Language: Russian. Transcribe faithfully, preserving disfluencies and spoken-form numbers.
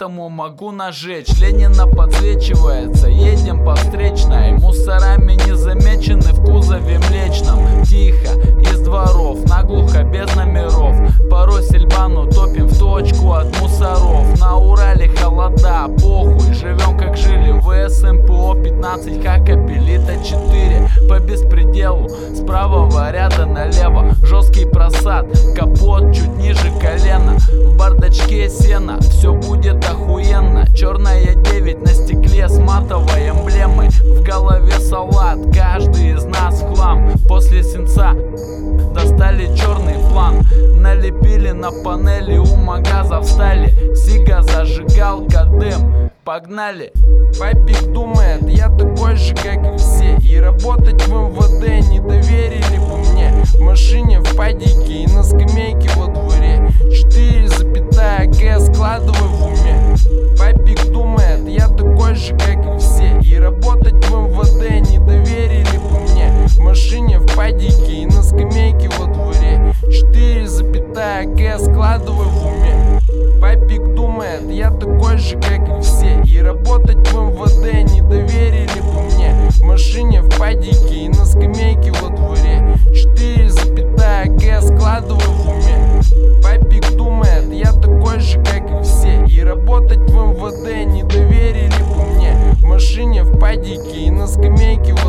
поэтому могу нажечь. Ленина подсвечивается, едем по встречной, мусорами не замечены в кузове млечном. Тихо, из дворов, наглухо, без номеров, порой сельбану топим в точку от мусоров. На Урале холода, похуй, живем как жили. ВС МПО пятнадцать, как Апеллита четыре. По беспределу, с правого ряда налево, жесткий просад, капот чуть ниже колена. В бардачке сено, все будет охуенно. Черная девять на стекле с матовой эмблемой. В голове салат, каждый из нас в хлам. После сенца достали черный план, налепили на панели, у магаза встали. Сига, зажигалка, дым, погнали. Папик думает, я такой же, как и все, и работать в МВД не доверили бы мне. В машине, в падике и на скамейке во дворе. Четыре запятая Г складывай в уме. Папик думает, я такой же, как и все, и работать в МВД не доверили бы мне. В машине, в падике и на скамейке во дворе. Четыре запятая Г складывай в уме. Папик думает, я такой же, как и все, и работать в МВД не доверили бы мне. В машине, в падике и на скамейке во дворе. Четыре запятая Г складывай в уме. Папик думает, я такой же, как и все, и работать в МВД не доверили бы мне. В машине, в падике и на скамейке во